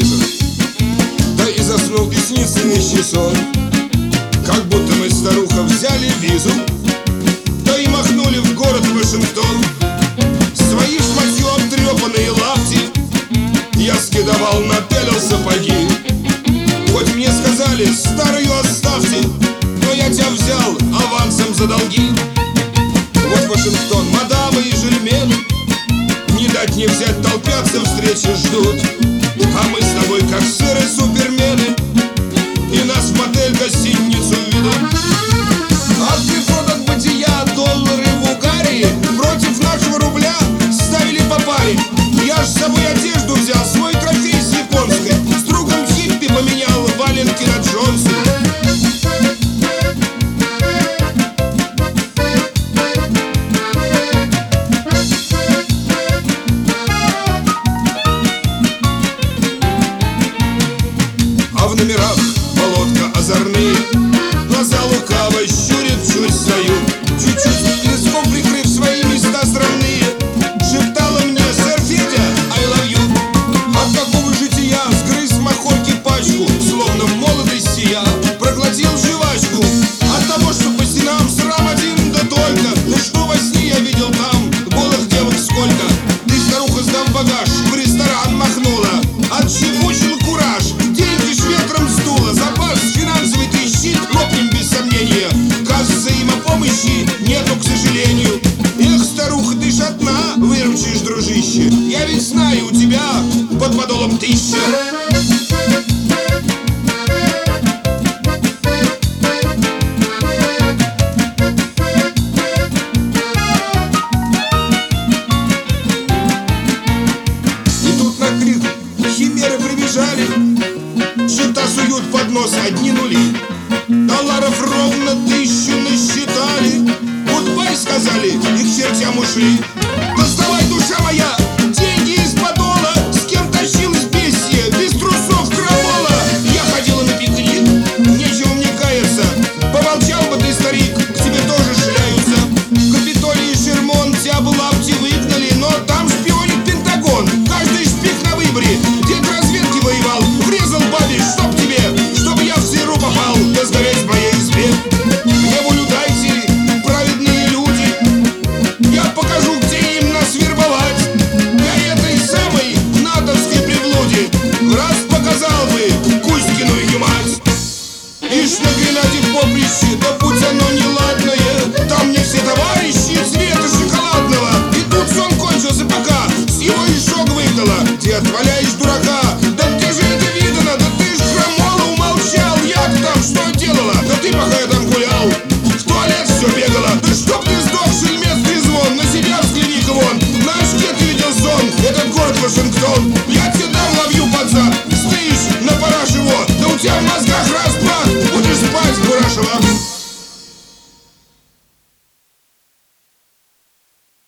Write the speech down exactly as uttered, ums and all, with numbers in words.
ужин. Да и заснул, и снится вещий сон, как будто мы, старуха, взяли визу, да и махнули в город Вашингтон. Свои шматью обтрепанные лапти я скидывал, напялил сапоги. Хоть мне сказали, старую оставьте, но я тебя взял авансом за долги. Вот Вашингтон, мадамы и жильмены, не дать не взять, толпятся, встречи ждут. А мы с тобой как сыры супермены, и нас в мотель гостиницу ведут. От прихода к бытия доллары в угаре против нашего рубля ставили по паре. Я ж с собой одежду взял, свой трофей с японской, с другом хиппи поменял валенки на джонсы. А в номерах болотка озорные, глаза лукаво щурит чуть свою, чуть-чуть леском прикрыв свои места срамные, шептала мне: сэр Федя, I love you. От какого жития сгрыз махорки пачку, словно в молодости я проглотил жвачку. От того, что по стенам срам один да только, да что во сне я видел там голых девок сколько. Ты, старуха, сдав багаж, в ресторан махнула, отчебучил кураж, деньги ж ветром сдуло, запас финансовый ты щит, лопнем без сомнения. Касс взаимопомощи нету, к сожалению. Эх, старуха, ты ж одна выручишь, дружище, я ведь знаю, у тебя под подолом тысяча. Химеры прибежали, счета суют под нос одни нули. Долларов ровно тысячу насчитали. Гудбай сказали, и к чертям ушли. Доставай, душа моя, деньги из подола. С кем тащилась бестия, без трусов крамола. Я ходила на пикник, нечего мне каяться. Помолчал бы ты, старик, к тебе тоже шляются. Капитолий и Шермон тебя бы лапти выгнали, но там шпионит Пентагон. Каждый шпик на выборе, дед разведки воевал, врезал бабе, чтоб тебе, чтобы я в сыру попал, да сгореть в моей избе. Мне волю дайте, праведные люди, я покажу, где им нас вербовать. Я этой самой натовской приблуде раз показал бы Кузькину ее мать. Ишь на Гренаде в поприще, да будь оно неладное, там мне все товарищи цвета шоколадного. И тут сон кончился пока, с его изжог выгнала. Дед, валяешь дурака, да где же это видано? Да ты ж крамола умолчал, як там, что делала? Да ты пока это